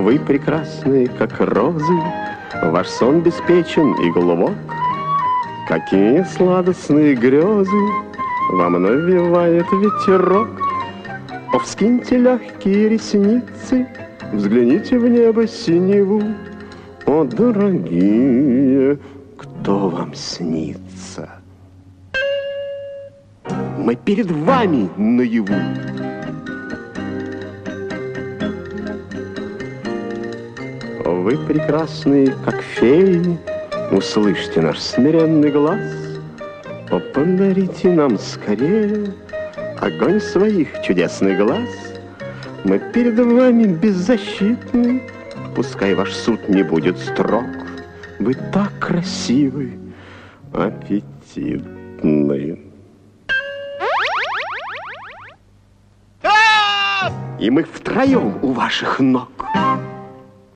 Вы прекрасны, как розы, ваш сон беспечен и глубок. Какие сладостные грезы вам навевает ветерок. О, вскиньте легкие ресницы, взгляните в небо синеву. О, дорогие, кто вам снится? Мы перед вами наяву. Вы прекрасны, как феи, услышьте наш смиренный глаз. О, подарите нам скорее огонь своих чудесных глаз. Мы перед вами беззащитны, пускай ваш суд не будет строг. Вы так красивы, аппетитны. И мы втроем у ваших ног.